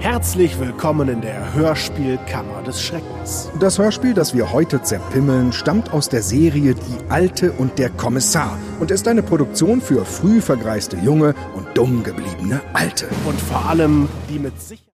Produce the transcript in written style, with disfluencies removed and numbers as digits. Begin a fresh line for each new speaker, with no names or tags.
Herzlich willkommen in der Hörspielkammer des Schreckens.
Das Hörspiel, das wir heute zerpimmeln, stammt aus der Serie Die Alte und der Kommissar und ist eine Produktion für früh vergreiste Junge und dumm gebliebene Alte.
Und vor allem die mit Sicherheit